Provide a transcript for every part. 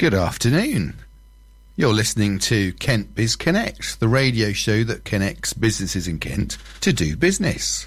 Good afternoon. You're listening to Kent Biz Connect, the radio show that connects businesses in Kent to do business.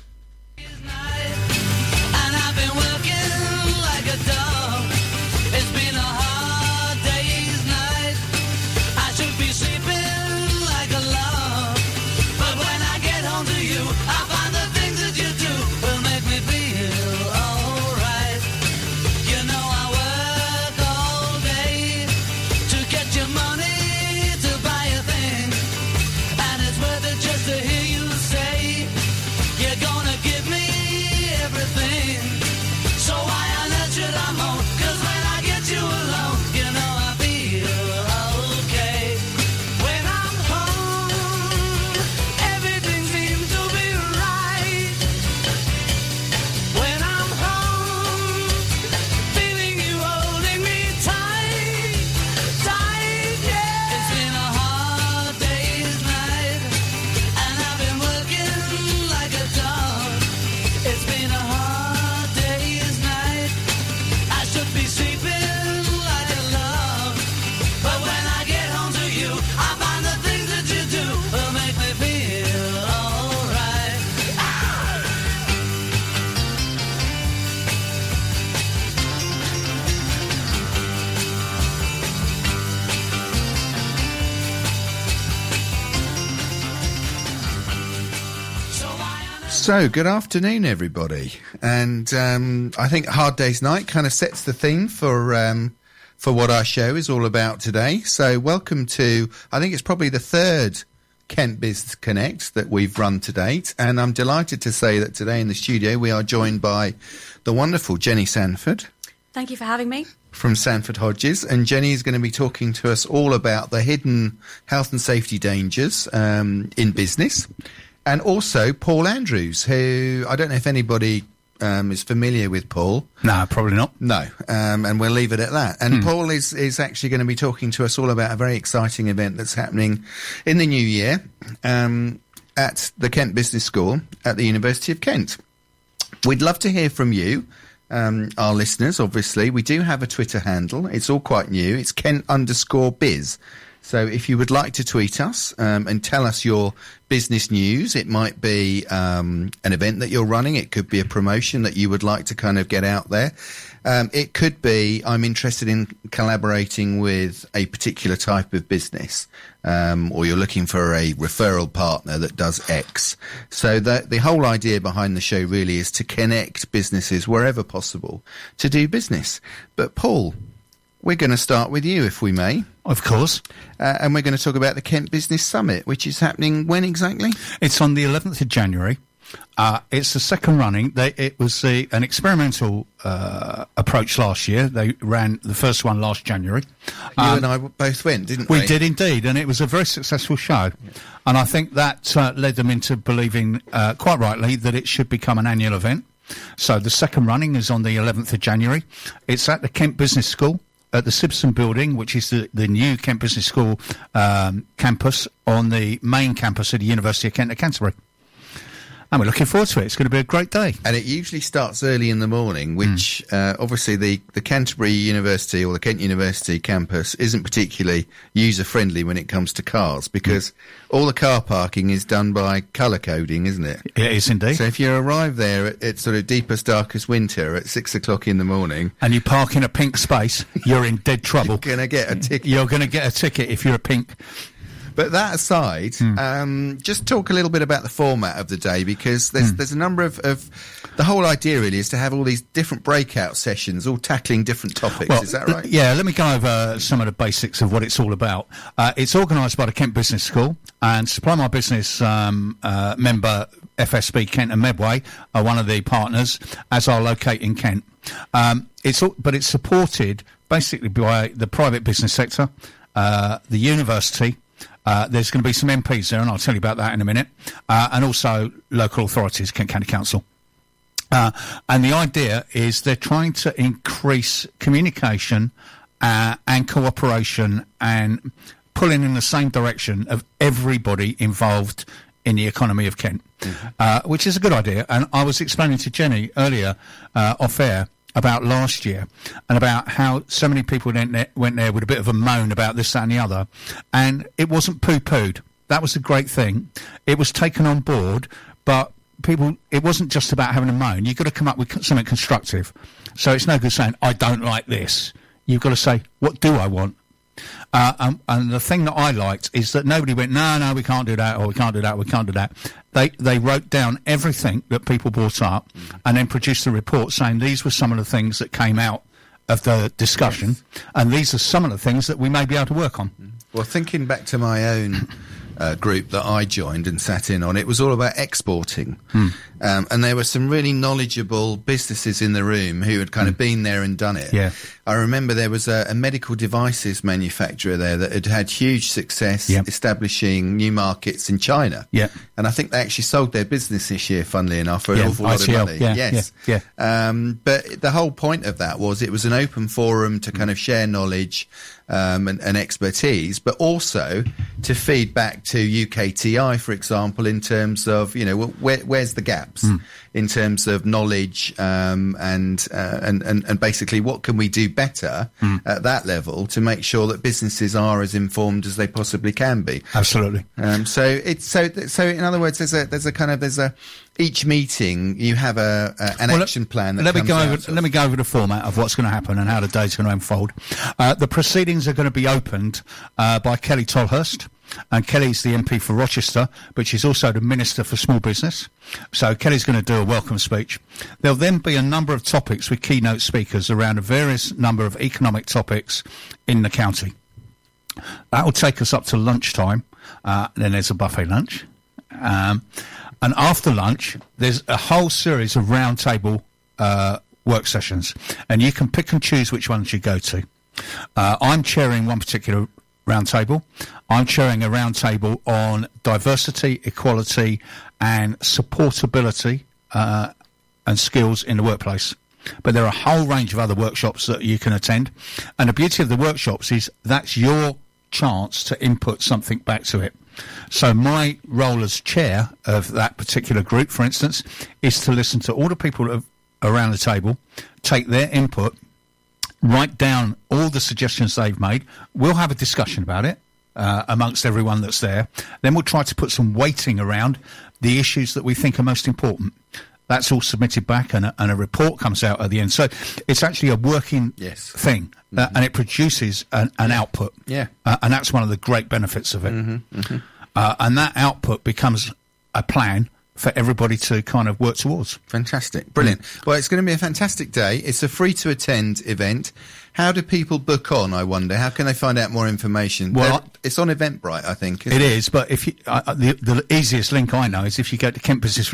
So, good afternoon, everybody. And I think Hard Day's Night kind of sets the theme for what our show is all about today. So, welcome to, I think it's probably the third Kent Biz Connect that we've run to date. And I'm delighted to say that today in the studio we are joined by the wonderful Jenny Sanford. Thank you for having me. From Sanford Hodges. And Jenny is going to be talking to us all about the hidden health and safety dangers in business. And also Paul Andrews, who I don't know if anybody is familiar with Paul. No, probably not. No, and we'll leave it at that. And Paul is actually going to be talking to us all about a very exciting event that's happening in the new year at the Kent Business School at the University of Kent. We'd love to hear from you, our listeners, obviously. We do have a Twitter handle. It's all quite new. It's Kent_biz. So if you would like to tweet us and tell us your business news, it might be an event that you're running. It could be a promotion that you would like to kind of get out there. It could be, I'm interested in collaborating with a particular type of business, or you're looking for a referral partner that does X. So the whole idea behind the show really is to connect businesses wherever possible to do business. But Paul, we're going to start with you, if we may. Of course. And we're going to talk about the Kent Business Summit, which is happening when exactly? It's on the 11th of January. It's the second running. It was an experimental approach last year. They ran the first one last January. You and I both went, didn't we? We did indeed, and it was a very successful show. Yeah. And I think that led them into believing, quite rightly, that it should become an annual event. So the second running is on the 11th of January. It's at the Kent Business School, at the Simpson Building, which is the new Kent Business School campus on the main campus of the University of Kent at Canterbury. And we're looking forward to it. It's going to be a great day. And it usually starts early in the morning, which obviously the Canterbury University or the Kent University campus isn't particularly user-friendly when it comes to cars, because all the car parking is done by colour coding, isn't it? It is indeed. So if you arrive there at sort of deepest, darkest winter at 6 o'clock in the morning... and you park in a pink space, you're in dead trouble. You're going to get a ticket. You're going to get a ticket if you're a pink... But that aside, just talk a little bit about the format of the day, because there's a number of the whole idea really is to have all these different breakout sessions, all tackling different topics. Well, is that right? Yeah, let me go over some of the basics of what it's all about. It's organised by the Kent Business School, and Supply My Business member FSB Kent and Medway are one of the partners, as are Locate in Kent. But it's supported basically by the private business sector, the university. There's going to be some MPs there, and I'll tell you about that in a minute, and also local authorities, Kent County Council. And the idea is they're trying to increase communication and cooperation and pulling in the same direction of everybody involved in the economy of Kent, which is a good idea. And I was explaining to Jenny earlier off air about last year and about how so many people went there with a bit of a moan about this, that and the other, and it wasn't poo-pooed. That was the great thing. It was taken on board, but people, it wasn't just about having a moan. You've got to come up with something constructive. So it's no good saying, I don't like this. You've got to say, what do I want? And the thing that I liked is that nobody went, no, we can't do that, or we can't do that, we can't do that. They wrote down everything that people brought up and then produced a report saying these were some of the things that came out of the discussion, and these are some of the things that we may be able to work on. Well, thinking back to my own group that I joined and sat in on, it was all about exporting. And there were some really knowledgeable businesses in the room who had kind of been there and done it. Yeah. I remember there was a medical devices manufacturer there that had had huge success establishing new markets in China. Yeah. And I think they actually sold their business this year, funnily enough, for an awful lot of ICL, money. yeah, Yes. yeah. But the whole point of that was it was an open forum to kind of share knowledge and expertise, but also to feed back to UKTI, for example, in terms of, you know, where's the gaps in terms of knowledge and basically what can we do better at that level to make sure that businesses are as informed as they possibly can be. Absolutely. So in other words, there's each meeting you have an action plan. Let me go over the format of what's going to happen and how the day's going to unfold. The proceedings are going to be opened by Kelly Tolhurst. And Kelly's the MP for Rochester, but she's also the Minister for Small Business. So Kelly's going to do a welcome speech. There'll then be a number of topics with keynote speakers around a various number of economic topics in the county. That will take us up to lunchtime. Then there's a buffet lunch. And after lunch, there's a whole series of roundtable work sessions. And you can pick and choose which ones you go to. I'm chairing one particular roundtable. I'm chairing a roundtable on diversity, equality and supportability and skills in the workplace. But there are a whole range of other workshops that you can attend. And the beauty of the workshops is that's your chance to input something back to it. So my role as chair of that particular group, for instance, is to listen to all the people around the table, take their input, write down all the suggestions they've made. We'll have a discussion about it amongst everyone that's there. Then we'll try to put some weighting around the issues that we think are most important. That's all submitted back and a report comes out at the end. So it's actually a working thing and it produces an output. Yeah. And that's one of the great benefits of it. And that output becomes a plan for everybody to kind of work towards. Fantastic. Brilliant. Well, it's going to be a fantastic day. It's a free-to-attend event. How do people book on, I wonder? How can they find out more information? Well, it's on Eventbrite, I think. It is, but if you, the easiest link I know is if you go to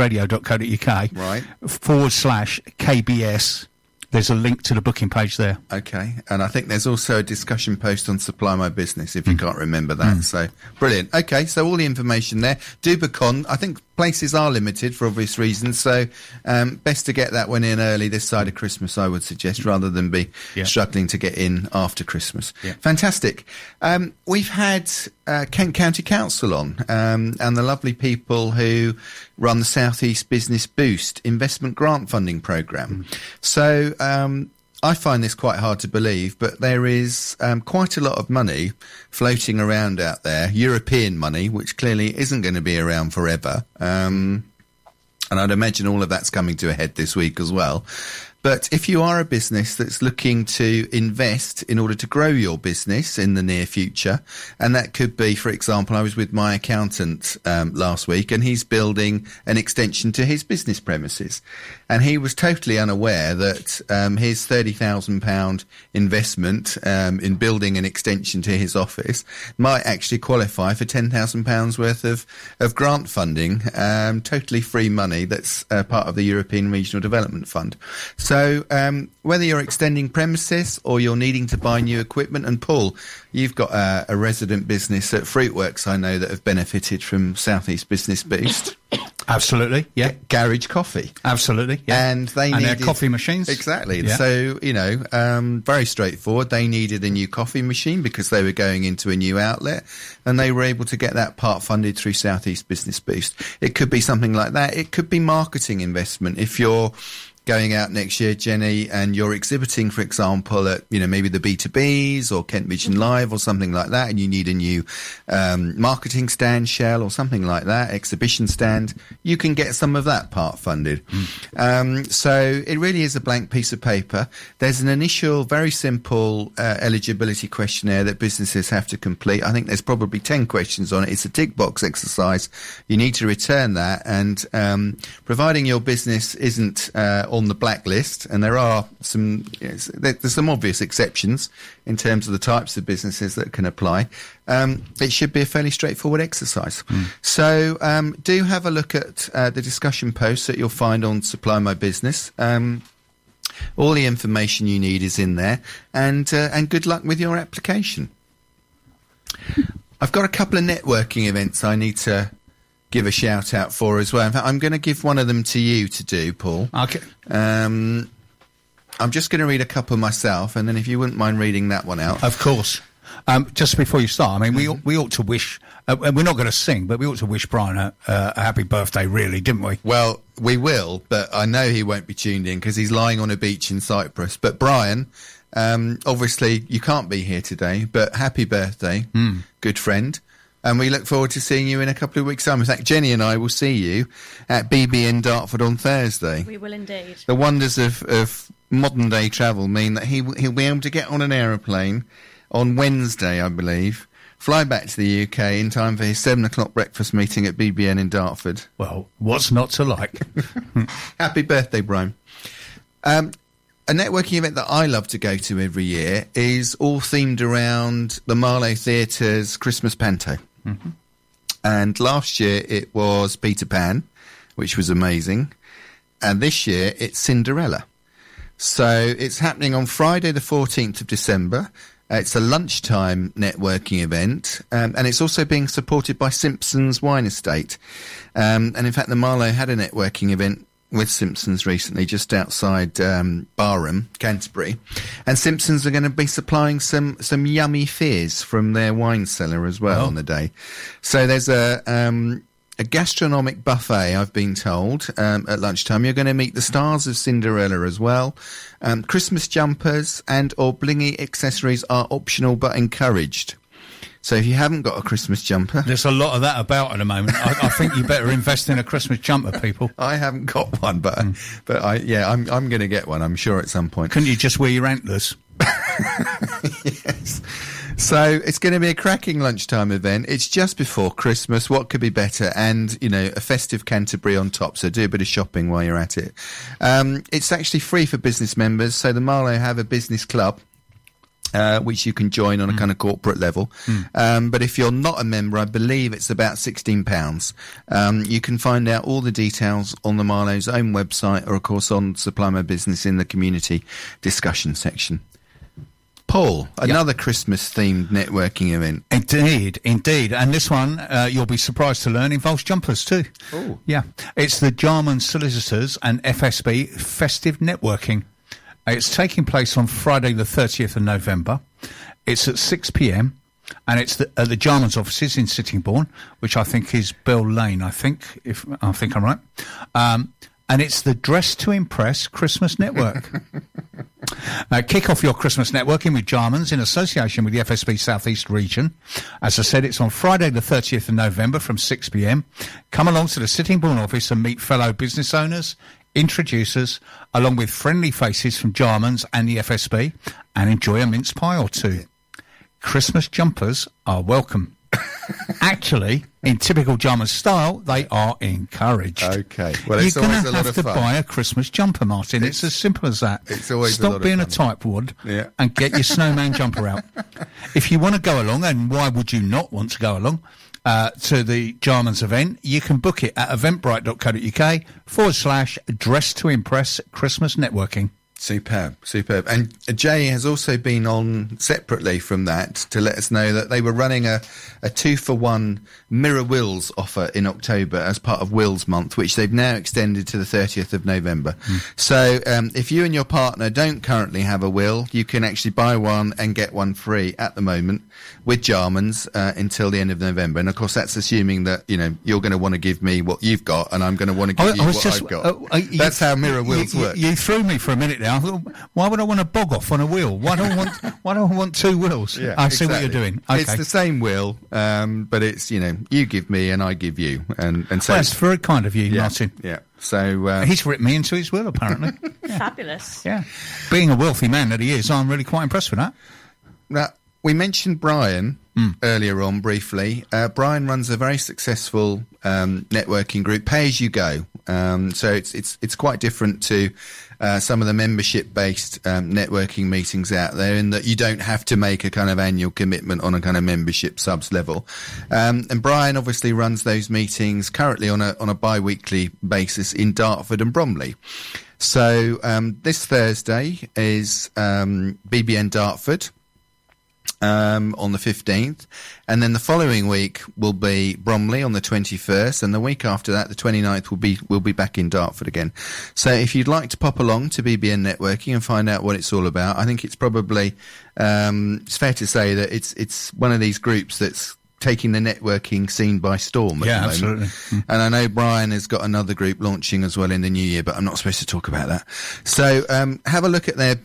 kentbusinessradio.co.uk/KBS, there's a link to the booking page there. Okay, and I think there's also a discussion post on Supply My Business, if you can't remember that. So, brilliant. Okay, so all the information there. Do book on. I think places are limited for obvious reasons, so best to get that one in early this side of Christmas, I would suggest, rather than be struggling to get in after Christmas. Yeah. Fantastic. We've had Kent County Council on, and the lovely people who run the South East Business Boost investment grant funding programme. So I find this quite hard to believe, but there is quite a lot of money floating around out there, European money, which clearly isn't going to be around forever. And I'd imagine all of that's coming to a head this week as well. But if you are a business that's looking to invest in order to grow your business in the near future, and that could be, for example, I was with my accountant last week, and he's building an extension to his business premises. And he was totally unaware that his £30,000 investment in building an extension to his office might actually qualify for £10,000 worth of grant funding, totally free money that's part of the European Regional Development Fund. So whether you're extending premises or you're needing to buy new equipment, and Paul, you've got a resident business at Fruitworks, I know, that have benefited from South East Business Boost. Absolutely, yeah. Garage Coffee. Absolutely, yeah. And they needed their coffee machines. Exactly. Yeah. So, you know, very straightforward. They needed a new coffee machine because they were going into a new outlet, and they were able to get that part funded through South East Business Boost. It could be something like that. It could be marketing investment. If you're going out next year, Jenny, and you're exhibiting, for example, at, maybe the B2Bs or Kent Vision Live or something like that, and you need a new marketing stand, Shell, or something like that, exhibition stand, you can get some of that part funded. So it really is a blank piece of paper. There's an initial, very simple eligibility questionnaire that businesses have to complete. I think there's probably 10 questions on it. It's a tick box exercise. You need to return that, and providing your business isn't on the blacklist, and there are some, there's some obvious exceptions in terms of the types of businesses that can apply. It should be a fairly straightforward exercise. So do have a look at the discussion posts that you'll find on Supply My Business. All the information you need is in there, and good luck with your application. I've got a couple of networking events I need to give a shout out for as well. In fact, I'm going to give one of them to you to do, Paul. Okay. I'm just going to read a couple myself, and then if you wouldn't mind reading that one out. Of course. Just before you start, I mean, we ought to wish, we're not going to sing, but we ought to wish Brian a happy birthday, really, didn't we? Well, we will, but I know he won't be tuned in because he's lying on a beach in Cyprus. But Brian, obviously you can't be here today, but happy birthday, good friend. And we look forward to seeing you in a couple of weeks' time. In fact, Jenny and I will see you at BBN Dartford on Thursday. We will indeed. The wonders of modern-day travel mean that he'll be able to get on an aeroplane on Wednesday, I believe, fly back to the UK in time for his 7 o'clock breakfast meeting at BBN in Dartford. Well, what's not to like? Happy birthday, Brian. A networking event that I love to go to every year is all themed around the Marlow Theatre's Christmas Panto. And last year it was Peter Pan, which was amazing. And this year it's Cinderella. So it's happening on Friday the 14th of December. It's a lunchtime networking event, and it's also being supported by Simpsons Wine Estate. And in fact, the Marlow had a networking event with Simpsons recently, just outside Barham, Canterbury. And Simpsons are going to be supplying some yummy fizz from their wine cellar as well on the day. So there's a gastronomic buffet, I've been told, at lunchtime. You're going to meet the stars of Cinderella as well. Christmas jumpers and or blingy accessories are optional but encouraged. So if you haven't got a Christmas jumper... There's a lot of that about at the moment. I think you better invest in a Christmas jumper, people. I haven't got one, but I'm going to get one, I'm sure, at some point. Couldn't you just wear your antlers? Yes. So it's going to be a cracking lunchtime event. It's just before Christmas. What could be better? And, a festive Canterbury on top. So do a bit of shopping while you're at it. It's actually free for business members. So the Marlow have a business club, which you can join on a kind of corporate level. But if you're not a member, I believe it's about £16. You can find out all the details on the Marlow's own website or, of course, on Supply My Business in the community discussion section. Paul, another Christmas-themed networking event. Indeed. And this one, you'll be surprised to learn, involves jumpers too. Oh. Yeah. It's the Jarman Solicitors and FSB Festive Networking. It's taking place on Friday the 30th of November. It's at 6 p.m. and it's at the Jarman's offices in Sittingbourne, which I think is Bell Lane, if I'm right. And it's the Dress to Impress Christmas Network. Kick off your Christmas networking with Jarman's in association with the FSB South East region. As I said, it's on Friday the 30th of November from 6 p.m. Come along to the Sittingbourne office and meet fellow business owners, introducers, along with friendly faces from Jarman's and the FSB, and enjoy a mince pie or two. Christmas jumpers are welcome. Actually, in typical Jarman style, they are encouraged. Okay. Well, it's You're always going a to lot have of to fun. buy a Christmas jumper, Martin. It's as simple as that. It's always a Stop lot of being a fun. tightwad and get your snowman jumper out. If you want to go along, and why would you not want to go along to the Jarman's event, you can book it at eventbrite.co.uk /Dress to Impress Christmas Networking. Superb. And Jay has also been on separately from that to let us know that they were running a 2-for-1 Mirror Wills offer in October as part of Wills Month, which they've now extended to the 30th of November. So if you and your partner don't currently have a will, you can actually buy one and get one free at the moment with Jarman's until the end of November. And of course, that's assuming that, you're going to want to give me what you've got and I'm going to want to give you what I've got. That's how Mirror Wills work. You threw me for a minute there. I thought, why would I want to bog off on a wheel? Why do I want 2 wills? Yeah, I see what you're doing. Okay. It's the same will, but it's, you give me and I give you. And so that's very kind of you, Martin. Yeah. So he's written me into his will, apparently. Yeah. Fabulous. Yeah. Being a wealthy man that he is, I'm really quite impressed with that. Now, we mentioned Brian earlier on briefly. Brian runs a very successful networking group, Pay As You Go. So it's quite different to some of the membership-based networking meetings out there, in that you don't have to make a kind of annual commitment on a kind of membership subs level. And Brian obviously runs those meetings currently on a bi-weekly basis in Dartford and Bromley. So this Thursday is BBN Dartford. On the 15th, and then the following week will be Bromley on the 21st, and the week after that, the 29th, we'll be back in Dartford again. So if you'd like to pop along to BBN Networking and find out what it's all about, I think it's probably it's fair to say that it's one of these groups that's taking the networking scene by storm at the moment. Absolutely. And I know Brian has got another group launching as well in the new year, but I'm not supposed to talk about that. So have a look at their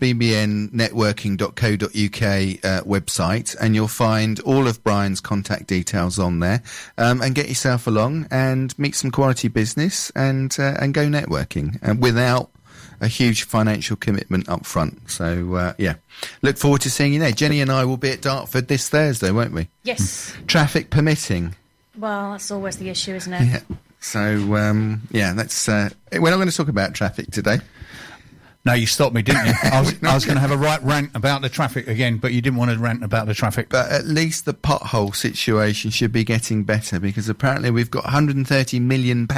bbnnetworking.co.uk website, and you'll find all of Brian's contact details on there, and get yourself along and meet some quality business and go networking without a huge financial commitment up front. So, look forward to seeing you there. Jenny and I will be at Dartford this Thursday, won't we? Yes. Traffic permitting. Well, that's always the issue, isn't it? Yeah. So, that's... we're not going to talk about traffic today. No, you stopped me, didn't you? I was going to have a right rant about the traffic again, but you didn't want to rant about the traffic. But at least the pothole situation should be getting better, because apparently we've got £130 million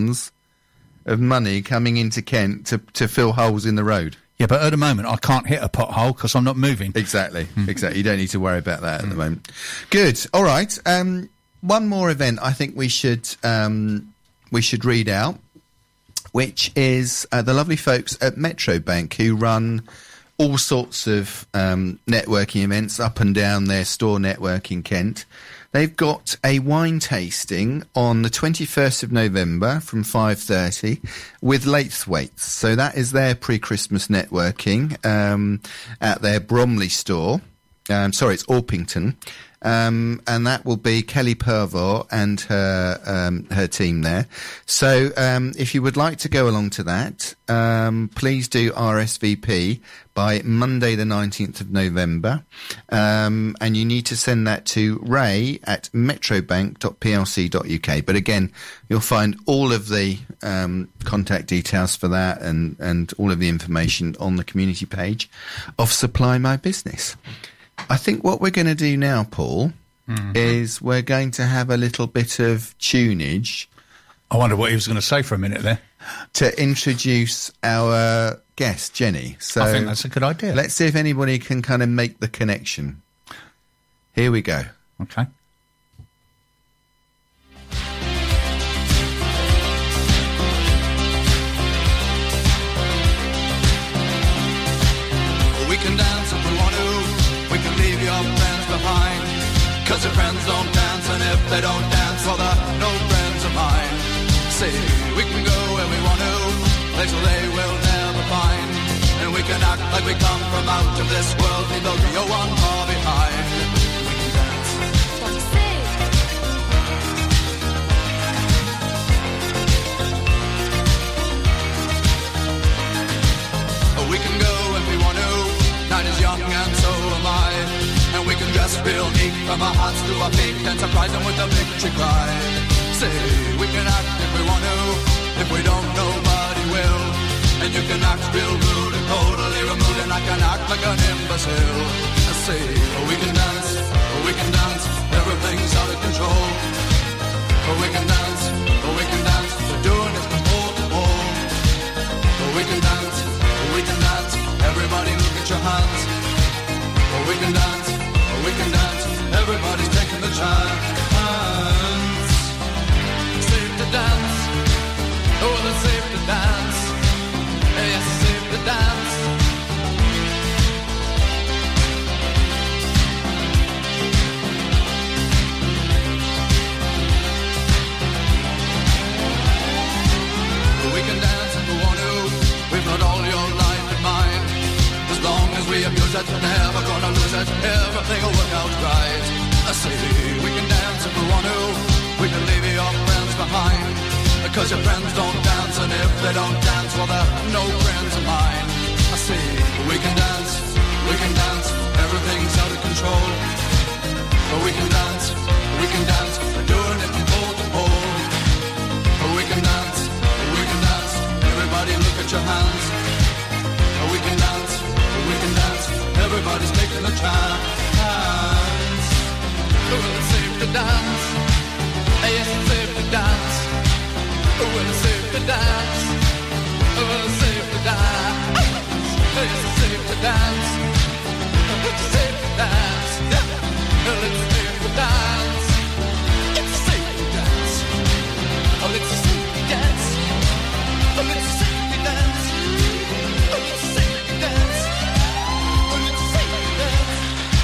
of money coming into Kent to fill holes in the road. Yeah, but at the moment I can't hit a pothole because I'm not moving. Exactly. You don't need to worry about that at the moment. Good. All right. One more event I think we should read out, which is the lovely folks at Metro Bank, who run all sorts of networking events up and down their store network in Kent. They've got a wine tasting on the 21st of November from 5:30 with Laithwaites. So that is their pre-Christmas networking at their Bromley store. It's Orpington. And that will be Kelly Purvor and her team there. So if you would like to go along to that, please do RSVP by Monday the 19th of November. And you need to send that to ray@metrobank.plc.uk. But again, you'll find all of the contact details for that and all of the information on the community page of Supply My Business. I think what we're going to do now, Paul, is we're going to have a little bit of tunage. I wonder what he was going to say for a minute there. To introduce our guest, Jenny. So I think that's a good idea. Let's see if anybody can kind of make the connection. Here we go. Okay. We can dance if we want to. We can leave your friends behind, 'cause your friends don't dance, and if they don't dance, well, they're no friends of mine. See, we can go where we want to, places they will never find, and we can act like we come from out of this world, leave the real one far behind. We can dance. We can go if we want to. Night is young and so am I, and we can dress real neat from our hearts to our feet and surprise them with a victory cry. Say, we can act if we want to, if we don't nobody will, and you can act real rude and totally removed, and I can act like an imbecile. I say, we can dance, everything's out of control. We can dance, we're doing it from pole to pole. We can dance, everybody's taking the chance. Safe to dance, oh, it's safe to dance. Yes, it's safe to dance. We can dance if we want to. We've got all your life in mind. As long as we abuse it, never gonna lose it. Everything will work out right. I say we can dance if we want to. We can leave your friends behind. Because your friends don't dance, and if they don't dance, well, they're no friends of mine. I say we can dance, everything's out of control. But we can dance, we're doing it from pole to pole. But we can dance, everybody look at your hands. But we can dance, everybody's taking a chance. Well, it's safe to dance, yes, it's safe to dance. Well, it's safe to dance. Well, it's safe to dance. It's safe to dance. It's safe to dance. Well, it's safe to dance. It's safe to dance. Oh, it's safe to dance. Oh, it's safe to dance. Oh, it's safe to dance. Oh, it's safe to dance.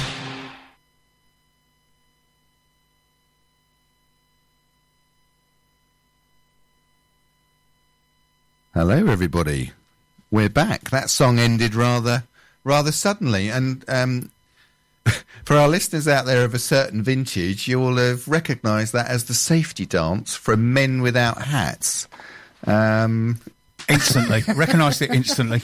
Hello, everybody. We're back. That song ended rather suddenly, and for our listeners out there of a certain vintage, you will have recognised that as the safety dance from Men Without Hats. Instantly. Recognised it instantly.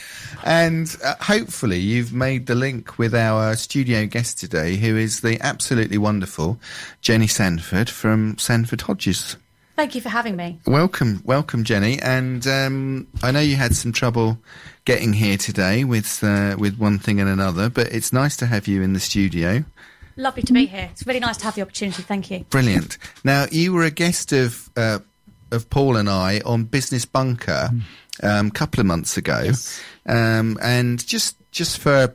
And hopefully you've made the link with our studio guest today, who is the absolutely wonderful Jenny Sanford from Sanford Hodges. Thank you for having me. Welcome, Jenny. And I know you had some trouble getting here today with one thing and another, but it's nice to have you in the studio. Lovely to be here. It's really nice to have the opportunity. Thank you. Brilliant. Now, you were a guest of Paul and I on Business Bunker a couple of months ago, Yes. And just for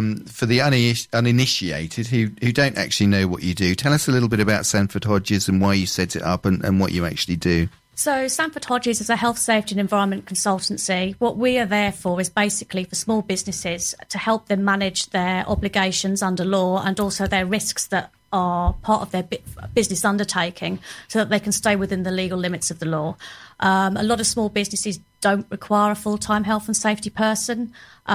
the uninitiated who don't actually know what you do, tell us a little bit about Sanford Hodges and why you set it up and what you actually do. So Sanford Hodges is a health, safety and environment consultancy. What we are there for is basically for small businesses to help them manage their obligations under law and also their risks that are part of their business undertaking so that they can stay within the legal limits of the law. A lot of small businesses don't require a full-time health and safety person,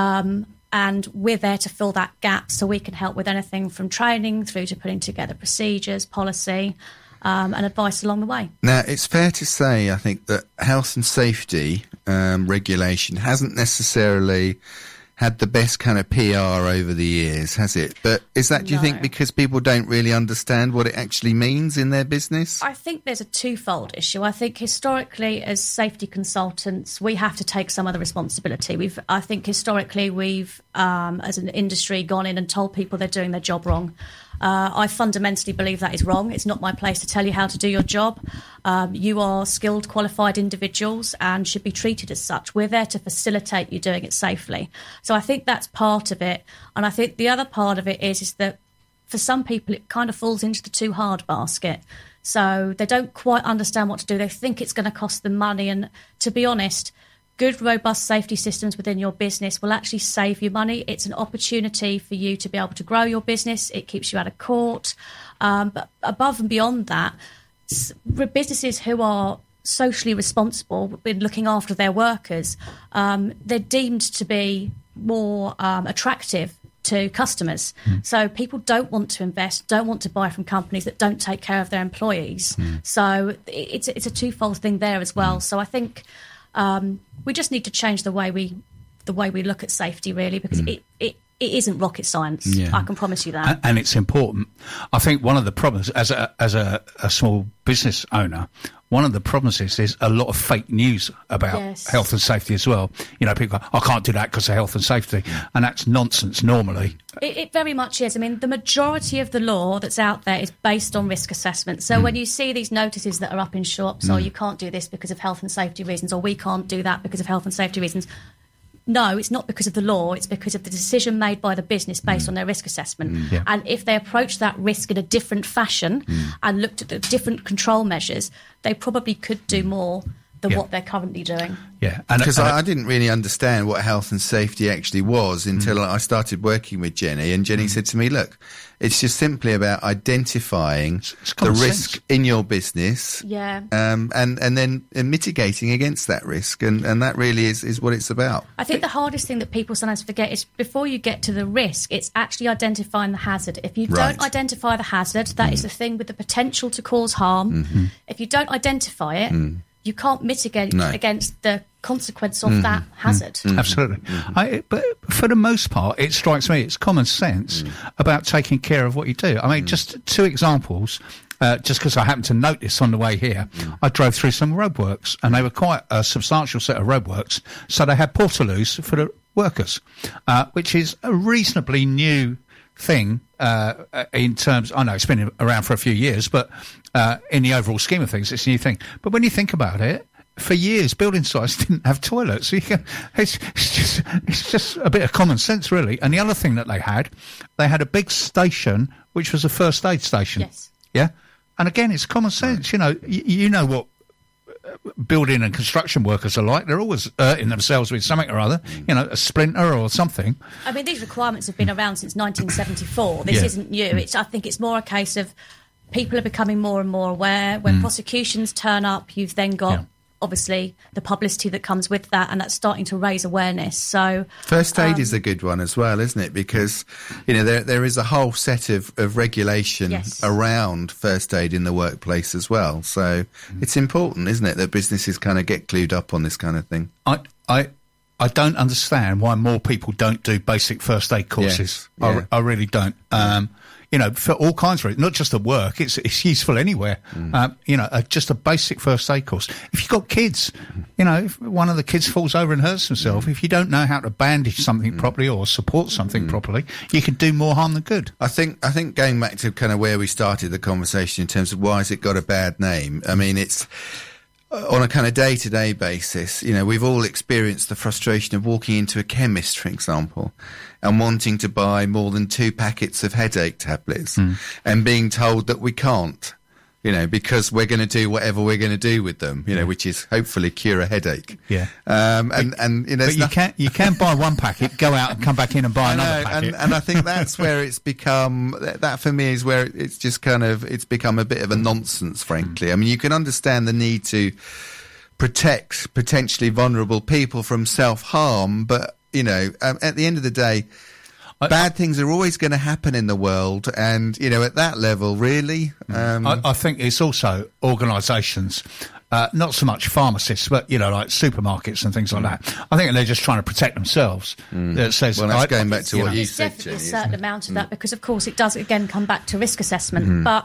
and we're there to fill that gap so we can help with anything from training through to putting together procedures, policy, and advice along the way. Now, it's fair to say, I think, that health and safety regulation hasn't necessarily had the best kind of PR over the years, has it? But is that, do you think, because people don't really understand what it actually means in their business? I think there's a twofold issue. I think historically, as safety consultants, we have to take some of the responsibility. I think historically we've, as an industry, gone in and told people they're doing their job wrong. I fundamentally believe that is wrong. It's not my place to tell you how to do your job. You are skilled, qualified individuals and should be treated as such. We're there to facilitate you doing it safely. So I think that's part of it. And I think the other part of it is that for some people it kind of falls into the too hard basket. So they don't quite understand what to do. They think it's going to cost them money. And to be honest, good, robust safety systems within your business will actually save you money. It's an opportunity for you to be able to grow your business. It keeps you out of court. But above and beyond that, businesses who are socially responsible in looking after their workers, they're deemed to be more attractive to customers. So people don't want to invest, don't want to buy from companies that don't take care of their employees. So it's a twofold thing there as well. So I think we just need to change the way we look at safety, really, because it isn't rocket science. Yeah. I can promise you that. And it's important. I think one of the problems as a small business owner, one of the problems is there's a lot of fake news about Yes. health and safety as well. You know, people go, I can't do that because of health and safety. And that's nonsense normally. It very much is. I mean, the majority of the law that's out there is based on risk assessment. So when you see these notices that are up in shops, or you can't do this because of health and safety reasons, or we can't do that because of health and safety reasons, no, it's not because of the law, it's because of the decision made by the business based on their risk assessment. Yeah. And if they approach that risk in a different fashion and looked at the different control measures, they probably could do more than what they're currently doing. Yeah, because I didn't really understand what health and safety actually was until I started working with Jenny, and Jenny said to me, look, it's just simply about identifying the risk in your business, and then mitigating against that risk, and that really is what it's about. I think the hardest thing that people sometimes forget is before you get to the risk, it's actually identifying the hazard. If you don't identify the hazard, that is the thing with the potential to cause harm. If you don't identify it, you can't mitigate against the consequence of that hazard. Absolutely. But for the most part, it strikes me it's common sense about taking care of what you do. I mean, just two examples. Just because I happened to notice on the way here, I drove through some roadworks, and they were quite a substantial set of roadworks. So they had portaloos for the workers, which is a reasonably new thing in terms. I know it's been around for a few years, but in the overall scheme of things, it's a new thing. But when you think about it, for years, building sites didn't have toilets. So it's just a bit of common sense, really. And the other thing that they had a big station, which was a first aid station. Yes. Yeah. And again, it's common sense. You know what building and construction workers are like. They're always hurting themselves with something or other, a splinter or something. I mean, these requirements have been around since 1974. This isn't new. I think it's more a case of people are becoming more and more aware. When prosecutions turn up, you've then got obviously the publicity that comes with that, and that's starting to raise awareness. So first aid is a good one as well, isn't it? Because there is a whole set of regulation around first aid in the workplace as well. So it's important, isn't it, that businesses kind of get clued up on this kind of thing. I don't understand why more people don't do basic first aid courses. I really don't. For all kinds of reasons, not just at work, it's useful anywhere. Just a basic first aid course. If you've got kids, if one of the kids falls over and hurts himself, if you don't know how to bandage something properly or support something properly, you can do more harm than good. I think going back to kind of where we started the conversation in terms of why has it got a bad name, I mean, it's on a kind of day-to-day basis, we've all experienced the frustration of walking into a chemist, for example, and wanting to buy more than 2 packets of headache tablets and being told that we can't, because we're going to do whatever we're going to do with them, which is hopefully cure a headache. Yeah. But you can buy 1 packet, go out and come back in and buy another packet. And I think that's where it's become, that for me is where it's just it's become a bit of a nonsense, frankly. I mean, you can understand the need to protect potentially vulnerable people from self-harm, but, at the end of the day, bad things are always going to happen in the world, and at that level, really. I think it's also organisations, not so much pharmacists, but like supermarkets and things like that. I think they're just trying to protect themselves. That says, that's going back to what you said. There's definitely a certain amount of that, because of course it does again come back to risk assessment. But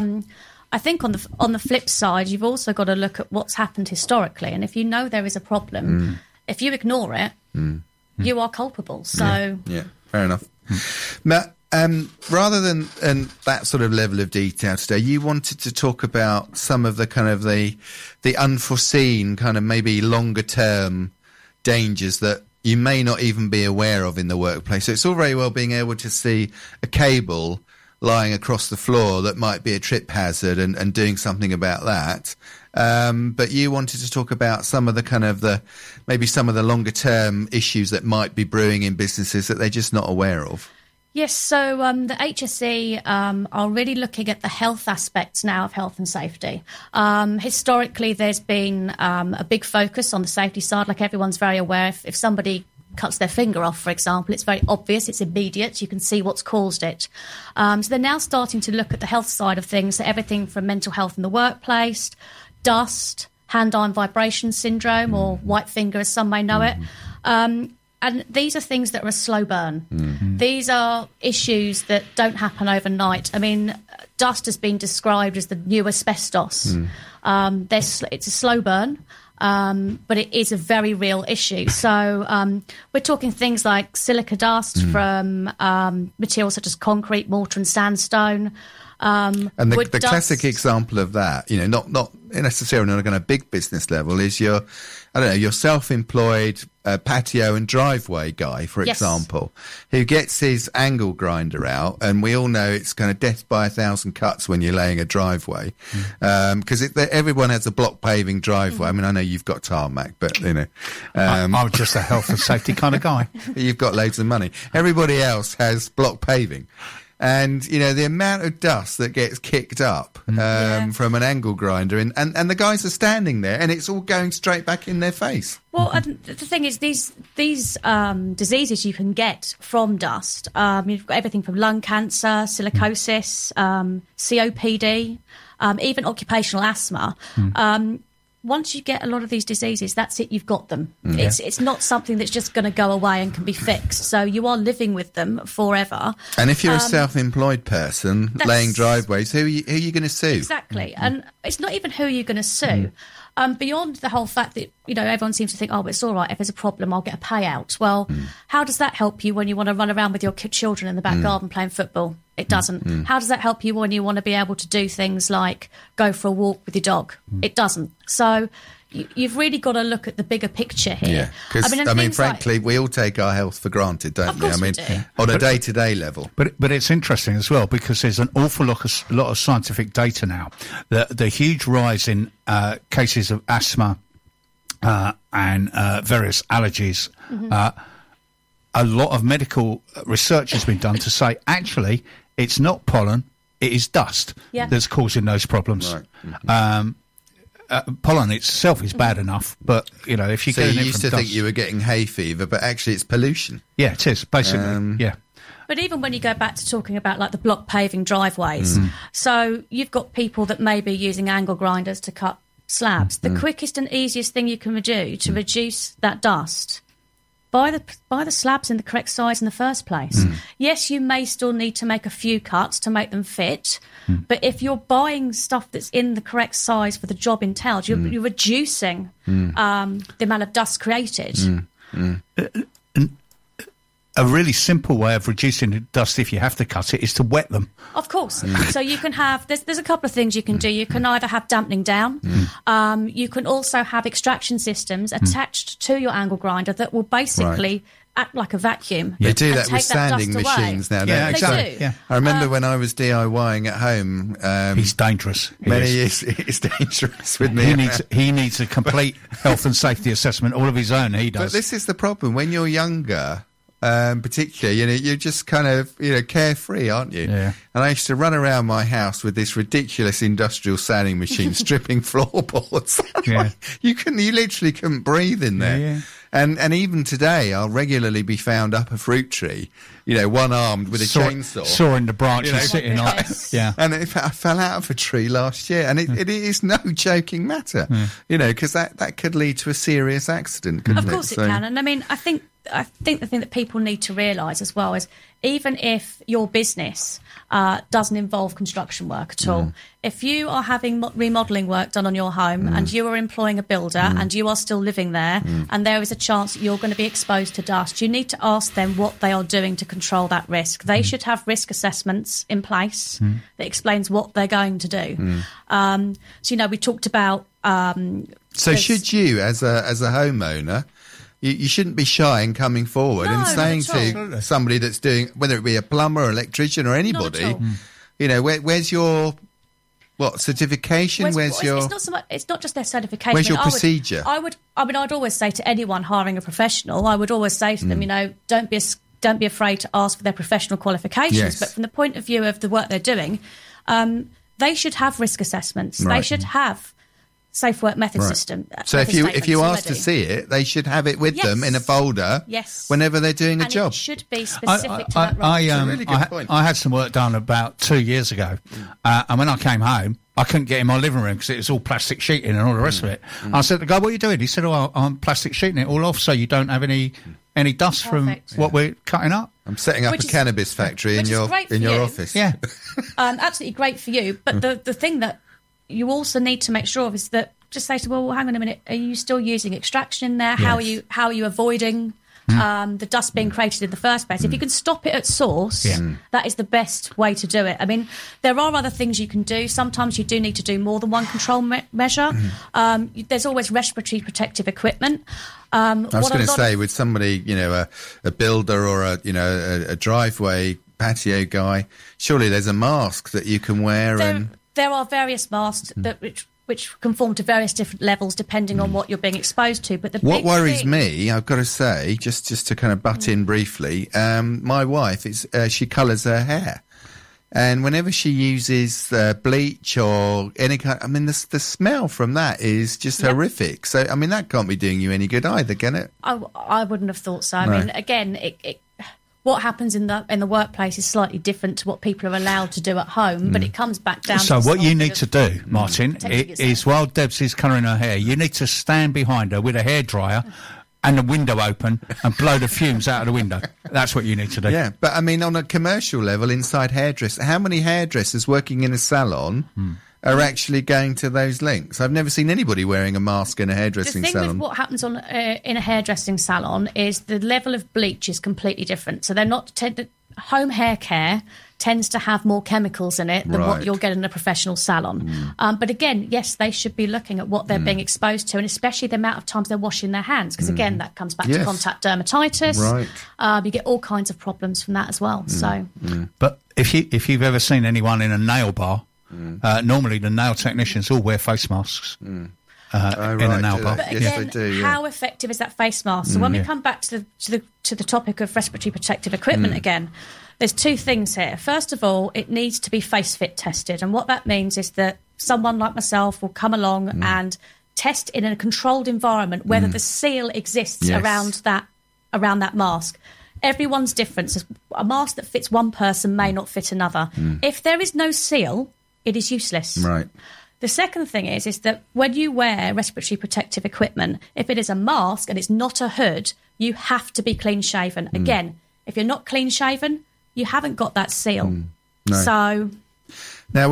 I think on the flip side, you've also got to look at what's happened historically, and if you know there is a problem, if you ignore it, you are culpable. So yeah, fair enough. Now, rather than that sort of level of detail today, you wanted to talk about some of the kind of the unforeseen kind of maybe longer term dangers that you may not even be aware of in the workplace. So it's all very well being able to see a cable lying across the floor that might be a trip hazard and doing something about that. But you wanted to talk about some of the kind of maybe some of the longer term issues that might be brewing in businesses that they're just not aware of. Yes, so the HSE are really looking at the health aspects now of health and safety. Historically, there's been a big focus on the safety side. Like everyone's very aware, if somebody cuts their finger off, for example, it's very obvious, it's immediate, you can see what's caused it. So they're now starting to look at the health side of things, so everything from mental health in the workplace, dust, hand-eye vibration syndrome, or white finger as some may know it. And these are things that are a slow burn. These are issues that don't happen overnight. I mean, dust has been described as the new asbestos. It's a slow burn. But it is a very real issue. So we're talking things like silica dust from materials such as concrete, mortar and sandstone. And the classic example of that, not necessarily on a big business level, is your self-employed patio and driveway guy, for example, who gets his angle grinder out, and we all know it's kind of death by 1,000 cuts when you're laying a driveway, because everyone has a block paving driveway. I mean, I know you've got tarmac, but I'm just a health and safety kind of guy. You've got loads of money. Everybody else has block paving. And, the amount of dust that gets kicked up from an angle grinder, and the guys are standing there, and it's all going straight back in their face. Well, the thing is, these diseases you can get from dust. You've got everything from lung cancer, silicosis, COPD, even occupational asthma. Once you get a lot of these diseases, that's it, you've got them. It's not something that's just going to go away and can be fixed. So you are living with them forever. And if you're a self-employed person laying driveways, who are you going to sue? Exactly. And it's not even who you're going to sue. Beyond the whole fact that, everyone seems to think, oh, it's all right, if there's a problem, I'll get a payout. Well, how does that help you when you want to run around with your children in the back garden playing football? It doesn't. How does that help you when you want to be able to do things like go for a walk with your dog? It doesn't. So you've really got to look at the bigger picture here. Yeah, because, frankly, we all take our health for granted, don't we? We do. On a day-to-day level. But it's interesting as well, because there's an awful lot of scientific data now. The huge rise in cases of asthma and various allergies. A lot of medical research has been done to say, actually, it's not pollen, it is dust that's causing those problems. Right. Pollen itself is bad enough, but if you get it from dust, you used to think you were getting hay fever, but actually it's pollution. Yeah, it is basically. But even when you go back to talking about like the block paving driveways, so you've got people that may be using angle grinders to cut slabs. The quickest and easiest thing you can do to reduce that dust. Buy the slabs in the correct size in the first place. Yes, you may still need to make a few cuts to make them fit, but if you're buying stuff that's in the correct size for the job entailed, you're reducing the amount of dust created. A really simple way of reducing the dust, if you have to cut it, is to wet them. Of course. So you can have, there's a couple of things you can do. You can either have dampening down. You can also have extraction systems attached to your angle grinder that will basically act like a vacuum. They do that with sanding machines now, don't they? Exactly. They do. I remember when I was DIYing at home. He's dangerous. It's dangerous with me. He needs a complete health and safety assessment all of his own. He does. But this is the problem. When you're younger, particularly, you're just kind of, carefree, aren't you? Yeah. And I used to run around my house with this ridiculous industrial sanding machine, stripping floorboards. Yeah. You literally couldn't breathe in there. Yeah. And even today, I'll regularly be found up a fruit tree, one-armed with a chainsaw. Sawing the branches, sitting on it. Yeah. And I fell out of a tree last year, and it is no joking matter, because that could lead to a serious accident, couldn't it? Of course it can. And I think the thing that people need to realise as well is, even if your business doesn't involve construction work at all, if you are having remodelling work done on your home and you are employing a builder and you are still living there and there is a chance that you're going to be exposed to dust, you need to ask them what they are doing to control that risk. They should have risk assessments in place that explains what they're going to do. So, we talked about... so should you, as a homeowner... You shouldn't be shy in coming forward and saying to somebody that's doing, whether it be a plumber or electrician or anybody, where's your certification? It's not just their certification. Where's your procedure? I'd always say to anyone hiring a professional, I would always say to them, don't be afraid to ask for their professional qualifications. Yes. But from the point of view of the work they're doing, they should have risk assessments. Right. They should have safe work method system. So if you ask to see it, they should have it with them in a folder whenever they're doing a job. It should be specific to that role. It's a really good point. I had some work done about 2 years ago, and when I came home, I couldn't get in my living room because it was all plastic sheeting and all the rest of it. I said to the guy, "What are you doing?" He said, "Oh, I'm plastic sheeting it all off so you don't have any dust from what we're cutting up." I'm setting up a cannabis factory in your office. Yeah, absolutely great for you. But the thing that you also need to make sure of is that, just say to, well, hang on a minute, are you still using extraction in there? Yes. How are you avoiding the dust being created in the first place. If you can stop it at source, that is the best way to do it. I mean, there are other things you can do. Sometimes you do need to do more than one control measure. There's always respiratory protective equipment. I was going to say, with somebody, a builder or a driveway patio guy, surely there's a mask that you can wear. There are various masks which conform to various different levels depending on what you're being exposed to. But what worries me, I've got to say, just to kind of butt in briefly, my wife she colours her hair. And whenever she uses bleach or any kind, I mean, the smell from that is just horrific. So, I mean, that can't be doing you any good either, can it? I wouldn't have thought so. I mean, again, what happens in the workplace is slightly different to what people are allowed to do at home, but it comes back down. So to what you need to do, Martin, is while Debs is colouring her hair, you need to stand behind her with a hairdryer and the window open and blow the fumes out of the window. That's what you need to do. Yeah, but I mean, on a commercial level, inside hairdressers, how many hairdressers working in a salon are actually going to those links? I've never seen anybody wearing a mask in a hairdressing salon. The thing with what happens in a hairdressing salon is the level of bleach is completely different. So they're not home hair care tends to have more chemicals in it than what you'll get in a professional salon. But again, yes, they should be looking at what they're being exposed to, and especially the amount of times they're washing their hands, because again, that comes back to contact dermatitis. Right. You get all kinds of problems from that as well. But if you've ever seen anyone in a nail bar, normally the nail technicians all wear face masks. In a nail bar. But again, how effective is that face mask? So when we come back to the topic of respiratory protective equipment again, there's two things here. First of all, it needs to be face fit tested, and what that means is that someone like myself will come along and test in a controlled environment whether the seal exists around that mask. Everyone's different. So a mask that fits one person may not fit another. If there is no seal, it is useless. Right. The second thing is that when you wear respiratory protective equipment, if it is a mask and it's not a hood, you have to be clean-shaven. Again, if you're not clean-shaven, you haven't got that seal. No. So now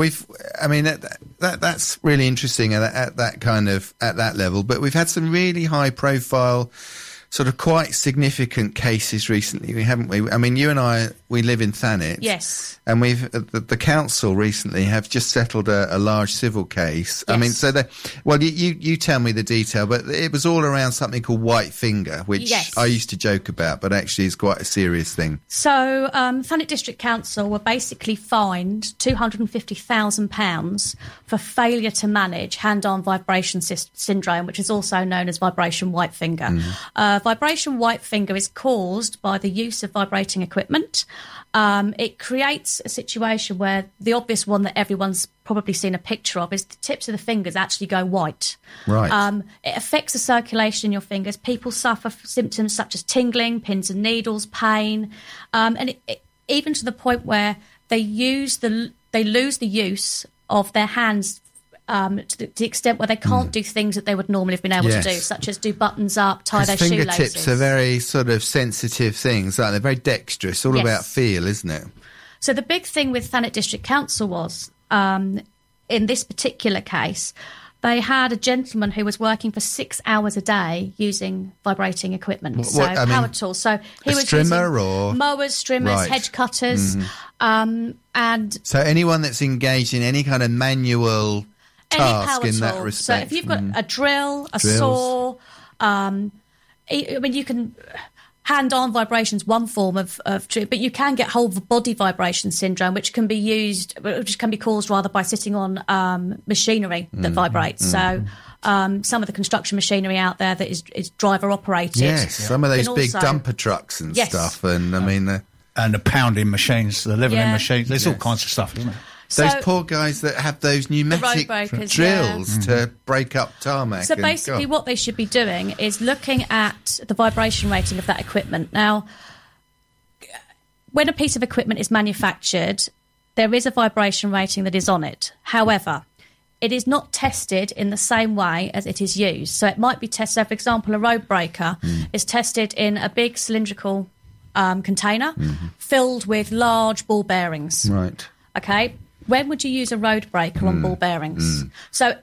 that's really interesting at that level. But we've had some really high-profile, sort of quite significant cases recently, haven't we? I mean, you and I, we live in Thanet. Yes. And we've the council recently have just settled a large civil case. Yes. I mean, so you tell me the detail, but it was all around something called white finger, which I used to joke about, but actually is quite a serious thing. So Thanet District Council were basically fined £250,000 for failure to manage hand-arm vibration syndrome, which is also known as vibration white finger. Vibration white finger is caused by the use of vibrating equipment. It creates a situation where the obvious one that everyone's probably seen a picture of is the tips of the fingers actually go white. Right. It affects the circulation in your fingers. People suffer symptoms such as tingling, pins and needles, pain, and even to the point where they lose the use of their hands to the extent where they can't do things that they would normally have been able to do, such as do buttons up, tie their shoelaces. Fingertips are very sort of sensitive things, aren't they? Very dexterous, all about feel, isn't it? So the big thing with Thanet District Council was, in this particular case, they had a gentleman who was working for 6 hours a day using vibrating equipment, power tools. So he was using mowers, trimmers, hedge cutters, and so anyone that's engaged in any kind of manual task in that respect. So if you've got a drill, a saw, I mean, you can hand-on vibrations, one form of but you can get whole body vibration syndrome, which can be caused rather by sitting on machinery that vibrates. So some of the construction machinery out there that is driver operated. Yes, some of those big dumper trucks and stuff, and I mean, and the pounding machines, the levelling machines. There's all kinds of stuff, isn't it? Those poor guys that have those pneumatic drills to break up tarmac. So basically what they should be doing is looking at the vibration rating of that equipment. Now, when a piece of equipment is manufactured, there is a vibration rating that is on it. However, it is not tested in the same way as it is used. So it might be tested, so for example, a road breaker is tested in a big cylindrical container filled with large ball bearings. Right. Okay. When would you use a road breaker on ball bearings? So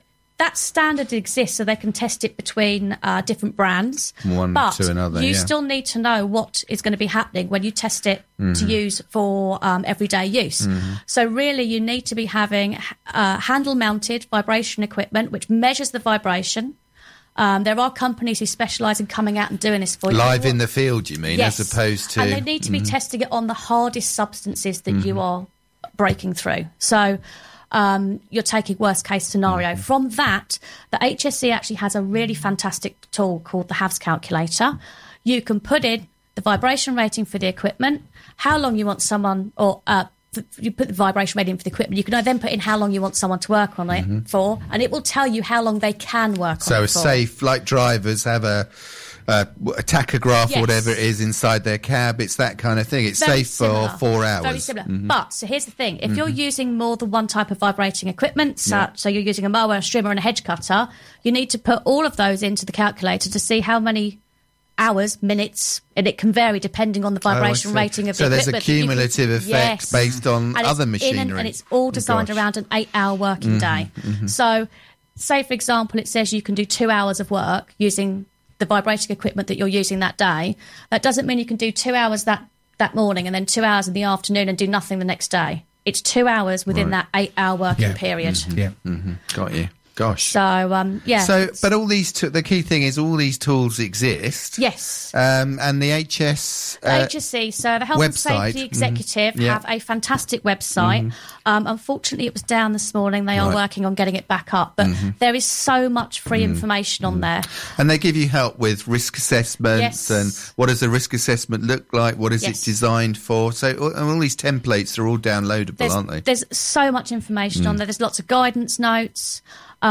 that standard exists so they can test it between different brands. One but to another, you yeah. still need to know what is going to be happening when you test it to use for everyday use. So really you need to be having handle-mounted vibration equipment which measures the vibration. There are companies who specialise in coming out and doing this for you. Live in the field, you mean, Yes. as opposed to... And they need to be testing it on the hardest substances that you are breaking through. So you're taking worst case scenario. From that, the HSE actually has a really fantastic tool called the HAVS calculator. You can put in the vibration rating for the equipment, how long you want someone, or you put the vibration rating for the equipment. You can then put in how long you want someone to work on it for, and it will tell you how long they can work on it So for. safe, like drivers have a tachograph Yes. or whatever it is inside their cab. It's that kind of thing. It's Very safe similar. for 4 hours. Very similar. But, so here's the thing. If you're using more than one type of vibrating equipment, so you're using a mower, a strimmer and a hedge cutter, you need to put all of those into the calculator to see how many hours, minutes, and it can vary depending on the vibration see. rating of So the there's a equipment. that you can- cumulative effect Yes. based on And other it's in machinery. and it's all designed gosh. around an 8-hour working day. So, say, for example, it says you can do 2 hours of work using the vibrating equipment that you're using that day. That doesn't mean you can do 2 hours that morning and then 2 hours in the afternoon and do nothing the next day. It's 2 hours within that 8-hour working period. Yeah. Got you. Gosh. So, yeah. So, but all these, the key thing is all these tools exist. Yes. And the HS... The HSE, so the Health and website. Safety Executive Yeah. have a fantastic website. Unfortunately, it was down this morning. They are Right. working on getting it back up. But there is so much free information on there. And they give you help with risk assessments Yes. and what does a risk assessment look like? What is Yes. it designed for? So all these templates are all downloadable, aren't they? There's so much information on there. There's lots of guidance notes.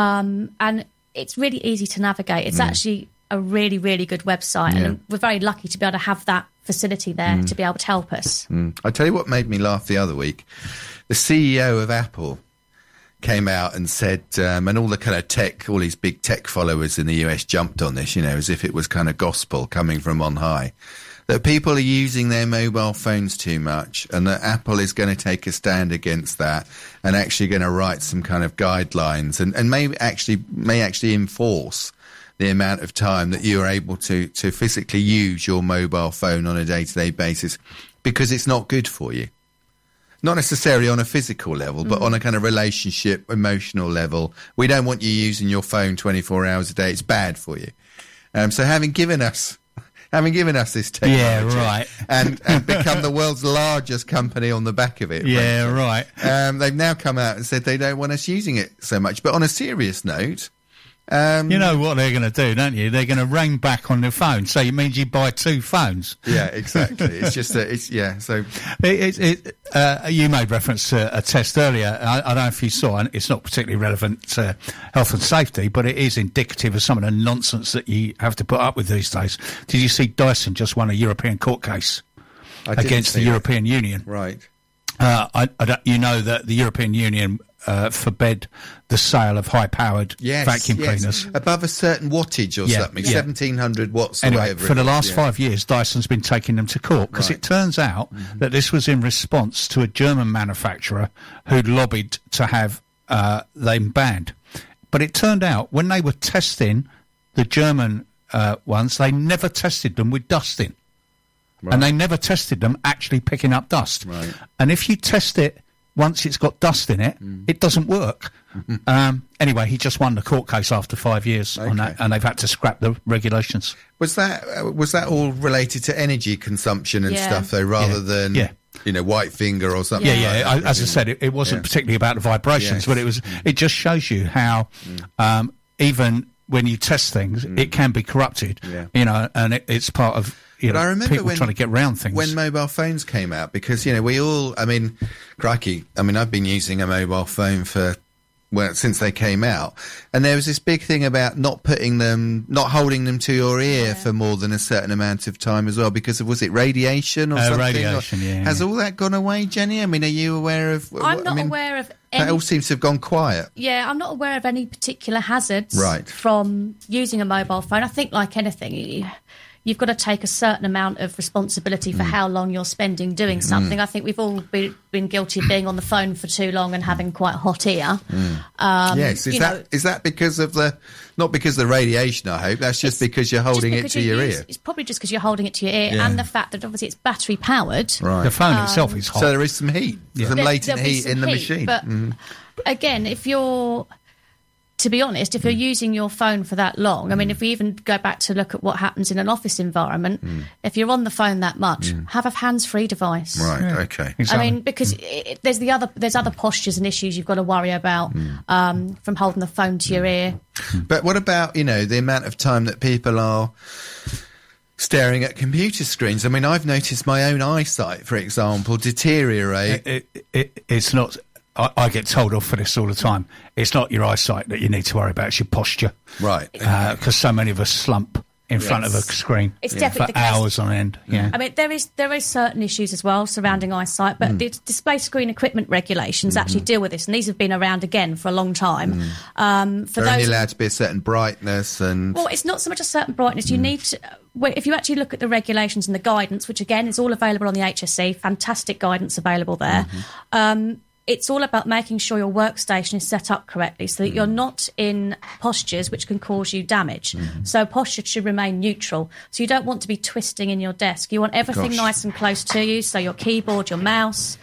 And it's really easy to navigate. It's actually a really, really good website. Yeah. And we're very lucky to be able to have that facility there to be able to help us. I tell you what made me laugh the other week. The CEO of Apple came out and said, and all the kind of tech, all these big tech followers in the US jumped on this, you know, as if it was kind of gospel coming from on high, that people are using their mobile phones too much and that Apple is going to take a stand against that and actually going to write some kind of guidelines and may actually enforce the amount of time that you are able to physically use your mobile phone on a day-to-day basis because it's not good for you. Not necessarily on a physical level, but on a kind of relationship, emotional level. We don't want you using your phone 24 hours a day. It's bad for you. So having given us this technology Yeah, right. and become the world's largest company on the back of it. Yeah, frankly, right. they've now come out and said they don't want us using it so much. But on a serious note... You know what they're going to do, don't you? They're going to ring back on the phone. So it means you buy 2 phones. Yeah, exactly. It's just so... You made reference to a test earlier. I don't know if you saw, and it's not particularly relevant to health and safety, but it is indicative of some of the nonsense that you have to put up with these days. Did you see Dyson just won a European court case I didn't against the see that. European Union? Right. You know that the European Union forbade the sale of high-powered vacuum cleaners. Above a certain wattage or Yeah, something, yeah. 1700 watts or Anyway, whatever. for it the is, last yeah. 5 years, Dyson's been taking them to court because Right. it turns out that this was in response to a German manufacturer who'd lobbied to have them banned. But it turned out when they were testing the German ones, they never tested them with dust in. Right. And they never tested them actually picking up dust. Right. And if you test it once it's got dust in it, it doesn't work. Anyway, he just won the court case after 5 years on that, Okay. and they've had to scrap the regulations. Was that all related to energy consumption and Yeah. stuff, though, rather than white finger or something? Yeah, like that? as I said, it wasn't Yeah. particularly about the vibrations, Yes. but it just shows you how even when you test things, it can be corrupted. Yeah. You know, and it's part of But I remember people trying to get around things. when mobile phones came out, because, you know, we all, I mean, crikey, I mean, I've been using a mobile phone since they came out, and there was this big thing about not holding them to your ear for more than a certain amount of time as well, because of, was it radiation or something? Radiation, yeah. Has all that gone away, Jenny? I mean, are you aware of... I'm not aware of any... That all seems to have gone quiet. Yeah, I'm not aware of any particular hazards Right. from using a mobile phone. I think, like anything, you've got to take a certain amount of responsibility for how long you're spending doing something. I think we've all been guilty of being on the phone for too long and having quite a hot ear. Yes, is that because of not because of the radiation, I hope? That's just because you're holding it to your ear? It's probably just because you're holding it to your ear, and the fact that obviously it's battery powered. Right. The phone itself is hot. So there is some heat, some latent heat in the machine. But again, to be honest, if you're using your phone for that long, I mean, if we even go back to look at what happens in an office environment, if you're on the phone that much, have a hands-free device. Right, okay. Exactly. I mean, because there's other postures and issues you've got to worry about from holding the phone to your ear. But what about, the amount of time that people are staring at computer screens? I mean, I've noticed my own eyesight, for example, deteriorate. It's not... I get told off for this all the time. It's not your eyesight that you need to worry about, it's your posture. Right. Because so many of us slump in front of a screen It's definitely for the case. hours on end. Yeah. I mean, there is certain issues as well surrounding eyesight, but the display screen equipment regulations actually deal with this, and these have been around again for a long time. They're only allowed to be a certain brightness and... Well, it's not so much a certain brightness. You need to... If you actually look at the regulations and the guidance, which again is all available on the HSE, fantastic guidance available there, it's all about making sure your workstation is set up correctly so that you're not in postures which can cause you damage. So posture should remain neutral. So you don't want to be twisting in your desk. You want everything nice and close to you. So your keyboard, your mouse,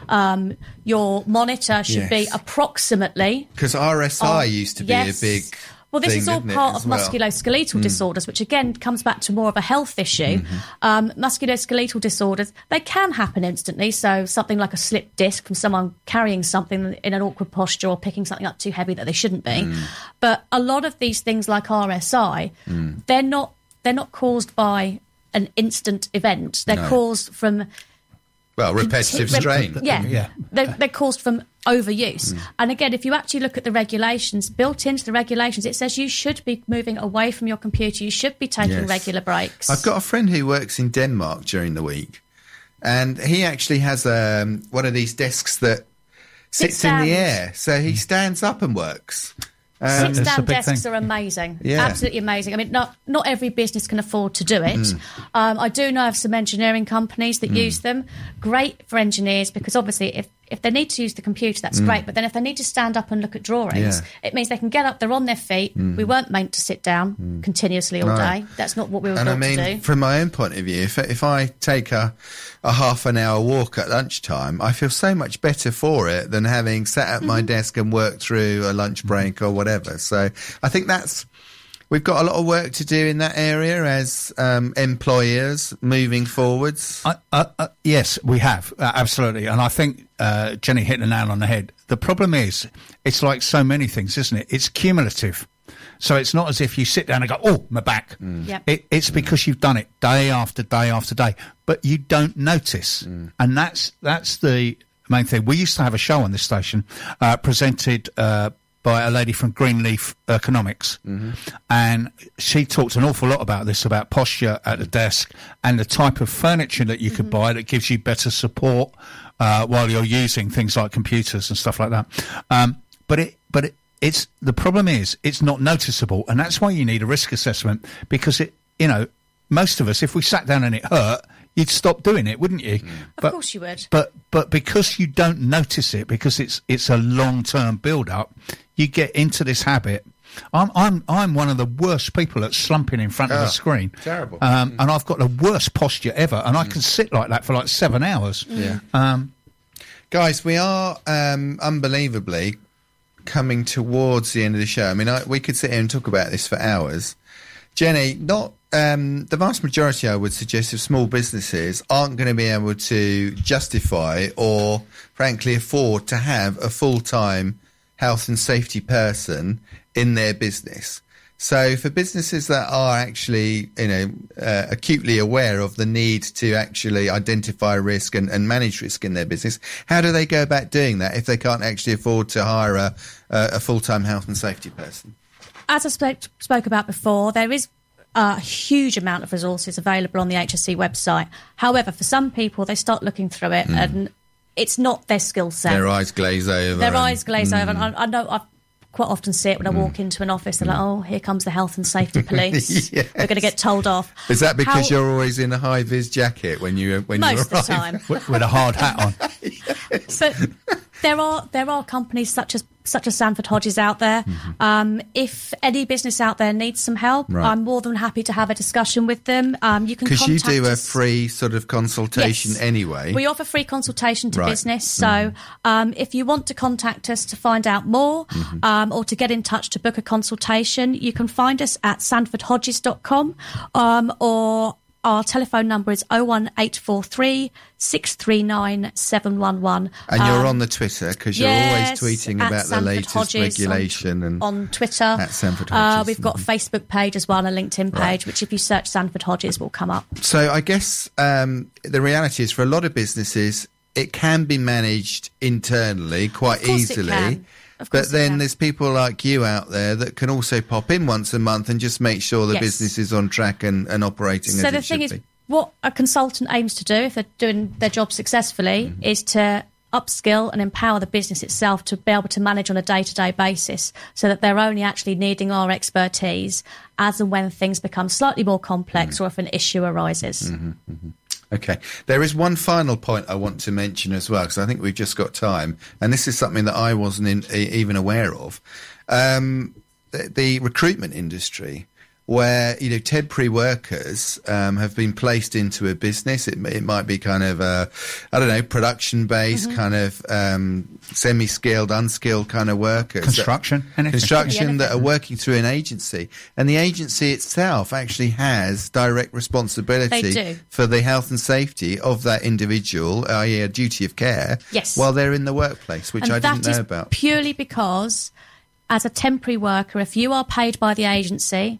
your monitor should be approximately... Because RSI used to be a big... Well, this thing, is all part of musculoskeletal disorders, which again comes back to more of a health issue. Musculoskeletal disorders, they can happen instantly. So something like a slipped disc from someone carrying something in an awkward posture or picking something up too heavy that they shouldn't be. But a lot of these things like RSI, they're not caused by an instant event. They're caused from... Well, repetitive strain. Yeah. They're caused from overuse. And again, if you actually look at the regulations, built into the regulations, it says you should be moving away from your computer. You should be taking regular breaks. I've got a friend who works in Denmark during the week, and he actually has one of these desks that sits in the air. So he stands up and works. Sit-down desks are amazing. Absolutely amazing. I mean, not every business can afford to do it. I do know of some engineering companies that use them. Great for engineers because obviously if they need to use the computer, that's great. But then if they need to stand up and look at drawings, it means they can get up, they're on their feet. We weren't meant to sit down continuously all day. That's not what we were built to do. From my own point of view, if I take a half an hour walk at lunchtime, I feel so much better for it than having sat at my desk and worked through a lunch break or whatever. So I think we've got a lot of work to do in that area as employers moving forwards. Yes, we have, absolutely. And I think Jenny hit the nail on the head. The problem is, it's like so many things, isn't it? It's cumulative. So it's not as if you sit down and go, oh, my back. It's because you've done it day after day after day, but you don't notice. And that's the main thing. We used to have a show on this station presented by a lady from Greenleaf Economics. And she talked an awful lot about this, about posture at the desk and the type of furniture that you could buy that gives you better support while you're using things like computers and stuff like that. But it's the problem is it's not noticeable, and that's why you need a risk assessment, because most of us, if we sat down and it hurt, you'd stop doing it, wouldn't you? Of course you would. But because you don't notice it, because it's a long-term build-up, you get into this habit. I'm one of the worst people at slumping in front of a screen. Terrible. And I've got the worst posture ever, and I can sit like that for like 7 hours. Guys, we are unbelievably coming towards the end of the show. I mean, we could sit here and talk about this for hours. Jenny, the vast majority, I would suggest, of small businesses aren't going to be able to justify or, frankly, afford to have a full-time health and safety person in their business. So for businesses that are actually, acutely aware of the need to actually identify risk and manage risk in their business, how do they go about doing that if they can't actually afford to hire a full-time health and safety person? As I spoke about before, there is a huge amount of resources available on the HSE website. However, for some people, they start looking through it and it's not their skill set. Their eyes glaze over. And I know quite often see it when I walk into an office. They're like, "Oh, here comes the health and safety police. Yes. We're going to get told off." Is that because you're always in a high vis jacket when you most arrive? of the time? with a hard hat on. But there are companies such as Sanford Hodges out there. If any business out there needs some help, Right. I'm more than happy to have a discussion with them. You can Because you contact do a us. free sort of consultation Yes. anyway. We offer free consultation to Right. business. So if you want to contact us to find out more or to get in touch to book a consultation, you can find us at sanfordhodges.com or our telephone number is 01843 639 711. And you're on the Twitter because you're yes, always tweeting at about the Sanford latest Hodges regulation on Twitter. At Sanford Hodges. We've got a Facebook page as well and a LinkedIn page, which if you search Sanford Hodges will come up. So I guess the reality is for a lot of businesses, it can be managed internally quite Of course easily. it can. Of course But it then can. there's people like you out there that can also pop in once a month and just make sure the Yes. business is on track and operating So as the it thing should is, be. what a consultant aims to do if they're doing their job successfully is to upskill and empower the business itself to be able to manage on a day-to-day basis so that they're only actually needing our expertise as and when things become slightly more complex or if an issue arises. Okay. There is one final point I want to mention as well, because I think we've just got time. And this is something that I wasn't even aware of. The recruitment industry, where, you know, temporary workers have been placed into a business. It might be kind of, production-based, kind of semi-skilled, unskilled kind of workers. Construction, anything. Construction that are Anything. working through an agency. And the agency itself actually has direct responsibility They do. for the health and safety of that individual, i.e. a duty of care, Yes. while they're in the workplace, which And I didn't that is know about. purely because, as a temporary worker, if you are paid by the agency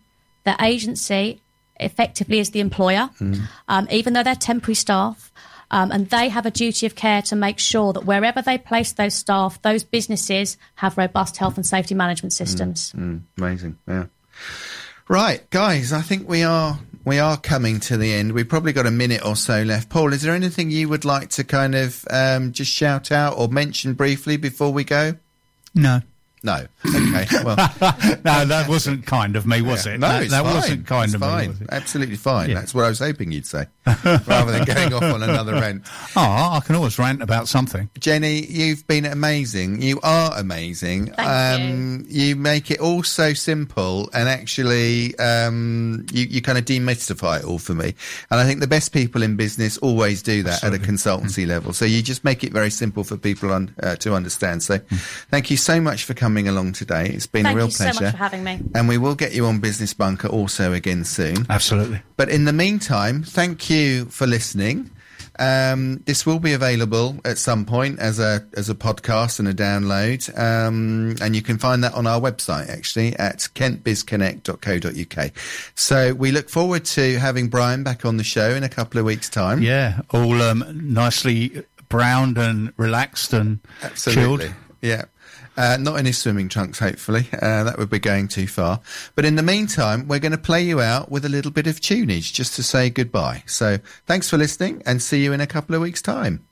effectively is the employer, even though they're temporary staff, and they have a duty of care to make sure that wherever they place those staff, those businesses have robust health and safety management systems. Amazing, yeah. Right, guys, I think we are coming to the end. We've probably got a minute or so left. Paul, is there anything you would like to kind of just shout out or mention briefly before we go? No. No. Okay. Well, No, that wasn't kind of me, was it? no, that it's that fine. wasn't kind It's of fine. me, was it? Absolutely fine. Yeah. That's what I was hoping you'd say, rather than going off on another rant. Oh, I can always rant about something. Jenny, you've been amazing. You are amazing. Thank You make it all so simple, and actually, you kind of demystify it all for me. And I think the best people in business always do that at a consultancy level. So you just make it very simple for people to understand. So thank you so much for coming along today. It's been Thank a real you so pleasure. much for having me. And we will get you on Business Bunker also again soon. Absolutely. But in the meantime, thank you for listening. This will be available at some point as a podcast and a download. And you can find that on our website, actually, at kentbizconnect.co.uk. So we look forward to having Brian back on the show in a couple of weeks' time. Yeah, all nicely browned and relaxed and Absolutely. chilled. Yeah. Not in his swimming trunks, hopefully. That would be going too far. But in the meantime, we're going to play you out with a little bit of tunage just to say goodbye. So thanks for listening and see you in a couple of weeks' time.